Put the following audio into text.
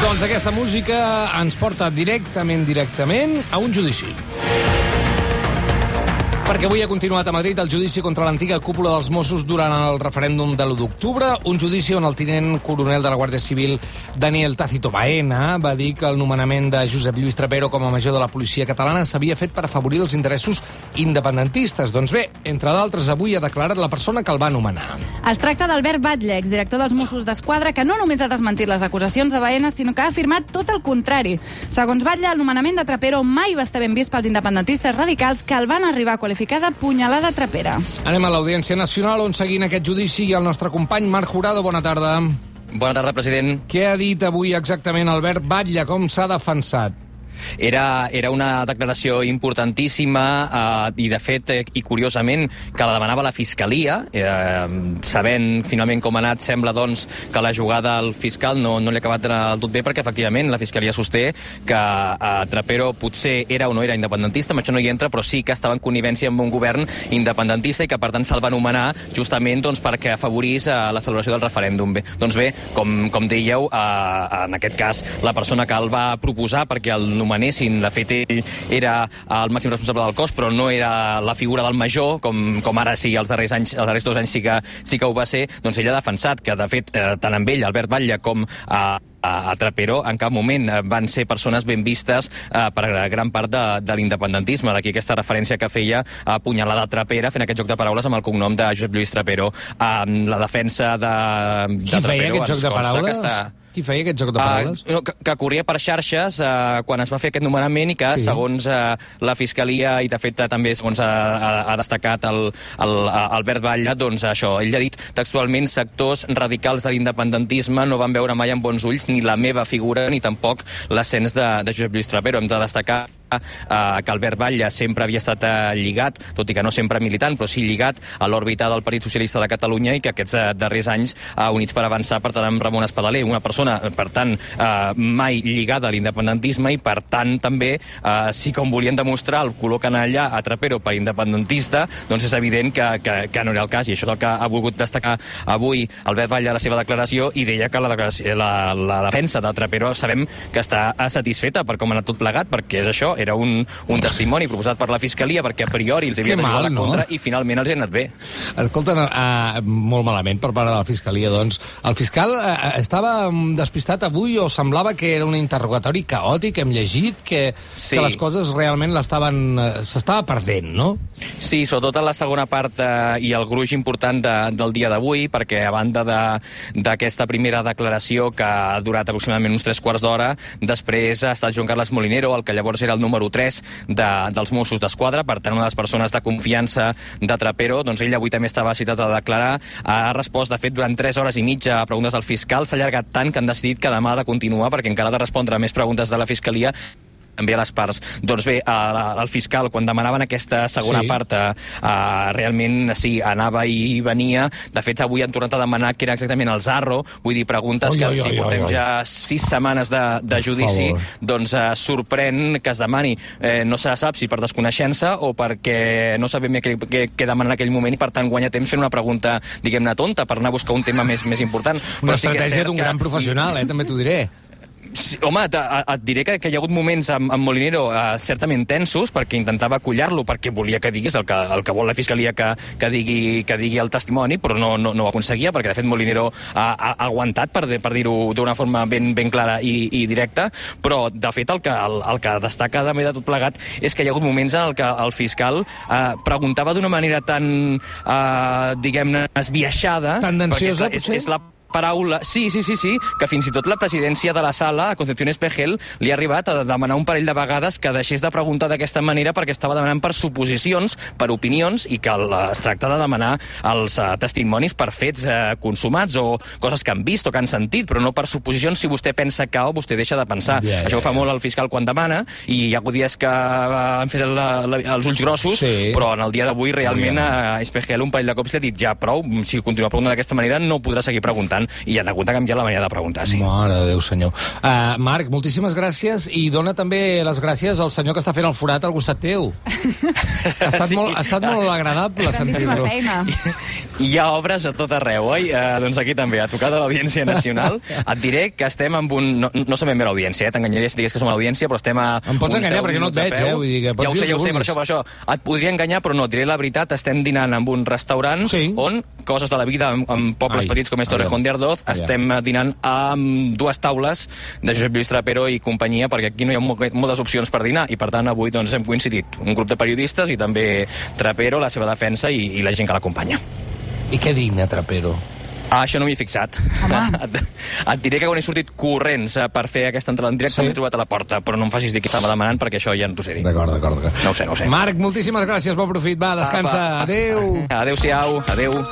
Doncs aquesta música ens porta directament a un judici. Perquè avui ha continuat a Madrid el judici contra l'antiga cúpula dels Mossos durant el referèndum de l'1 d'octubre, un judici on el tinent coronel de la Guàrdia Civil, Daniel Tácito Baena, va dir que el nomenament de Josep Lluís Trapero com a major de la policia catalana s'havia fet per afavorir els interessos independentistes. Doncs bé, entre d'altres, avui ha declarat la persona que el va nomenar. Es tracta d'Albert Batlle, exdirector dels Mossos d'Esquadra, que no només ha desmentit les acusacions de Baena, sinó que ha afirmat tot el contrari. Segons Batlle, el nomenament de Trapero mai va estar ben vist pels independentistes radicals que el van arribar a qualificar de punyalada trapera. Anem a l'Audiència Nacional, on seguint aquest judici hi ha el nostre company Marc Jurado. Bona tarda. Bona tarda, president. Què ha dit avui exactament Albert Batlle? Com s'ha defensat? Era una declaració importantíssima i, de fet, i curiosament, que la demanava la Fiscalia. Sabent finalment com ha anat, sembla doncs que la jugada al fiscal no li ha acabat del tot bé, perquè efectivament la Fiscalia sosté que Trapero potser era o no era independentista, amb això no hi entra, però sí que estava en connivència amb un govern independentista i que per tant se'l va anomenar justament doncs, perquè afavorís la celebració del referèndum. Doncs bé, com dèieu, en aquest cas la persona que el va proposar perquè el nomenessin, de fet ell era el màxim responsable del cos, però no era la figura del major, com ara sí, els darrers 2 anys sí que ho va ser. Doncs ell ha defensat que, de fet, tant amb ell, Albert Batlle, com a Trapero, en cap moment van ser persones ben vistes per gran part de l'independentisme. D'aquí aquesta referència que feia a punyalada trapera, fent aquest joc de paraules amb el cognom de Josep Lluís Trapero. La defensa de Trapero... Qui feia aquest joc de paraules? Qui feia aquest joc de paraules? Que corria per xarxes quan es va fer aquest nomenament i que, segons la Fiscalia, i de fet també segons ha destacat Albert Batlle, doncs això, ell ha dit textualment: sectors radicals de l'independentisme no van veure mai amb bons ulls ni la meva figura ni tampoc l'ascens de Josep Lluís Trapero. Hem de destacar que Albert Batlle sempre havia estat lligat, tot i que no sempre militant, però sí lligat a l'òrbita del Partit Socialista de Catalunya, i que aquests darrers anys Units per Avançar per tant amb Ramon Espadaler, una persona, per tant, mai lligada a l'independentisme, i per tant també, si com volien demostrar el color canalla a Trapero per independentista, doncs és evident que no era el cas, i això és el que ha volgut destacar avui Albert Batlle a la seva declaració, i deia que la defensa de Trapero sabem que està satisfeta per com ha anat tot plegat, perquè és això, era un testimoni proposat per la Fiscalia perquè a priori els havia de jugar a la contra, i finalment els ha anat bé. Escolta, molt malament per part de la Fiscalia, doncs. El fiscal estava despistat avui, o semblava que era un interrogatori caòtic, hem llegit, que les coses realment s'estava perdent, no? Sí, sobretot en la segona part i el gruix important del dia d'avui, perquè a banda d'aquesta primera declaració que ha durat aproximadament uns 3/4 d'hora, després ha estat Joan Carles Molinero, el que llavors era el número 3 dels Mossos d'Esquadra, per tant una de les persones de confiança de Trapero. Doncs ell avui també estava citat a declarar, ha respost de fet durant 3 hores i mitja a preguntes del fiscal, s'ha allargat tant que han decidit que demà ha de continuar perquè encara ha de respondre a més preguntes de la Fiscalia, també a les parts. Doncs bé, el fiscal, quan demanaven aquesta segona part, realment sí, anava i venia. De fet, avui han tornat a demanar que era exactament el Zarro, vull dir, preguntes que si portem ja 6 setmanes de judici, doncs sorprèn que es demani. No se sap si per desconeixença o perquè no sabem què demanar en aquell moment, i per tant guanya temps fent una pregunta, diguem-ne, tonta, per anar a buscar un tema més important. Una estratègia d'un gran professional, també t'ho diré. Sí, home, et diré que hi ha hagut moments amb Molinero certament tensos, perquè intentava acollar-lo, perquè volia que digués el que vol la Fiscalia que digui el testimoni, però no ho aconseguia, perquè de fet Molinero ha aguantat, per dir-ho d'una forma ben clara i directa. Però de fet el que destaca també de tot plegat és que hi ha hagut moments en el que el fiscal preguntava d'una manera tan, diguem-ne, esbiaixada, tendenciosa, perquè és la paraula... Sí, que fins i tot la presidència de la sala, a Concepción Espejel, li ha arribat a demanar un parell de vegades que deixés de preguntar d'aquesta manera, perquè estava demanant per suposicions, per opinions, i que es tracta de demanar els testimonis per fets consumats o coses que han vist o que han sentit, però no per suposicions si vostè pensa que o vostè deixa de pensar. Això ho fa molt el fiscal quan demana, i hi ha hagut dies que han fet els ulls grossos, però en el dia d'avui realment a Espejel un parell de cops li ha dit ja prou, si continua preguntant d'aquesta manera no podrà seguir preguntant. tant, i han hagut de canviar la manera de preguntar, sí. Mare de Déu, senyor. Marc, moltíssimes gràcies, i dona també les gràcies al senyor que està fent el forat al costat teu. Ha estat molt agradable sentir-lo. Feina. Hi ha obres a tot arreu, oi? Doncs aquí també, a tocar de l'Audiència Nacional. Et diré que estem amb un... No som ben bé l'Audiència, t'enganyaria si digués que som a l'Audiència, però estem a... Em pots enganyar perquè no et veig, vull dir que pots ja ho sé, per això. Et podria enganyar, però no, et diré la veritat, estem dinant en un restaurant on, coses de la vida, en pobles petits com és Torrejón de Ardoz, estem dinant amb 2 taules de Josep Lluís Trapero i companyia, perquè aquí no hi ha moltes opcions per dinar, i per tant avui doncs, hem coincidit un grup de periodistes i també Trapero, la seva defensa i la gent que l'acompanya. I què dina Trapero? Això no m'hi he fixat. Et diré que quan he sortit corrents per fer aquesta entrada en directe m'he trobat a la porta, però no em facis dir qui estava demanant perquè això ja no t'ho sé dir. D'acord. No ho sé. Marc, moltíssimes gràcies, bon profit. Va, descansa. Adéu. Adéu-siau. Adéu.